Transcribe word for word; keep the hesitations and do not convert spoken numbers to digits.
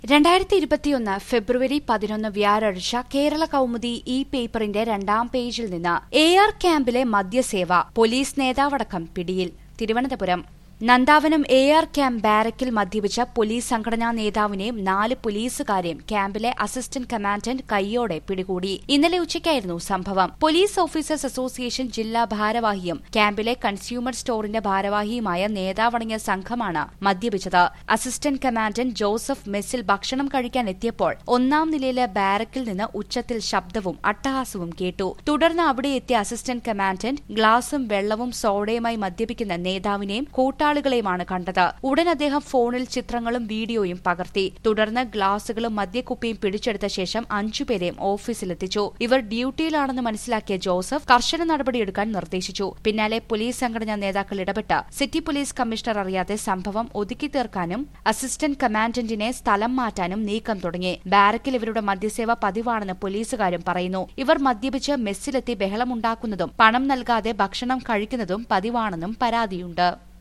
രണ്ടായിരത്തി ഇരുപത്തിയൊന്ന് ഫെബ്രുവരി പതിനൊന്ന് വ്യാഴാഴ്ച കേരള കൗമുദി ഇ പേപ്പറിന്റെ രണ്ടാം പേജിൽ നിന്ന് എ ആർ ക്യാമ്പിലെ മദ്യസേവ പോലീസ് നേതാവടക്കം പിടിയിൽ. Thiruvananthapuram Nandavanam A R camp ബാരക്കിൽ മദ്യപിച്ച പോലീസ് സംഘടനാ നേതാവിനെയും നാല് പോലീസുകാരെയും ക്യാമ്പിലെ അസിസ്റ്റന്റ് കമാൻഡന്റ് കൈയോടെ പിടികൂടി. ഇന്നലെ ഉച്ചയ്ക്കായിരുന്നു സംഭവം. പോലീസ് ഓഫീസേഴ്സ് അസോസിയേഷൻ ജില്ലാ ഭാരവാഹിയും ക്യാമ്പിലെ കൺസ്യൂമർ സ്റ്റോറിന്റെ ഭാരവാഹിയുമായ നേതാവടങ്ങിയ സംഘമാണ് മദ്യപിച്ചത്. അസിസ്റ്റന്റ് കമാൻഡന്റ് ജോസഫ് മെസ്സിൽ ഭക്ഷണം കഴിക്കാൻ എത്തിയപ്പോൾ ഒന്നാം നിലയിലെ ബാരക്കിൽ നിന്ന് ഉച്ചത്തിൽ ശബ്ദവും അട്ടഹാസവും കേട്ടു. തുടർന്ന് അവിടെ എത്തിയ അസിസ്റ്റന്റ് കമാൻഡന്റ് ഗ്ലാസും വെള്ളവും സോഡയുമായി മദ്യപിക്കുന്ന നേതാവിനെയും കൂട്ടാ ാളുകളെയുമാണ് കണ്ടത്. ഉടൻ അദ്ദേഹം ഫോണിൽ ചിത്രങ്ങളും വീഡിയോയും പകർത്തി. തുടർന്ന് ഗ്ലാസുകളും മദ്യക്കുപ്പിയും പിടിച്ചെടുത്ത ശേഷം അഞ്ചുപേരെയും ഓഫീസിലെത്തിച്ചു. ഇവർ ഡ്യൂട്ടിയിലാണെന്ന് മനസ്സിലാക്കിയ ജോസഫ് കർശന നടപടിയെടുക്കാൻ നിർദ്ദേശിച്ചു. പിന്നാലെ പോലീസ് സംഘടനാ നേതാക്കൾ ഇടപെട്ട് സിറ്റി പോലീസ് കമ്മീഷണർ അറിയാതെ സംഭവം ഒതുക്കി തീർക്കാനും അസിസ്റ്റന്റ് കമാൻഡന്റിനെ സ്ഥലം മാറ്റാനും നീക്കം തുടങ്ങി. ബാരക്കിൽ ഇവരുടെ മദ്യസേവ പതിവാണെന്ന് പോലീസുകാരും പറയുന്നു. ഇവർ മദ്യപിച്ച് മെസ്സിലെത്തി ബഹളമുണ്ടാക്കുന്നതും പണം നൽകാതെ ഭക്ഷണം കഴിക്കുന്നതും പതിവാണെന്നും പരാതിയുണ്ട്.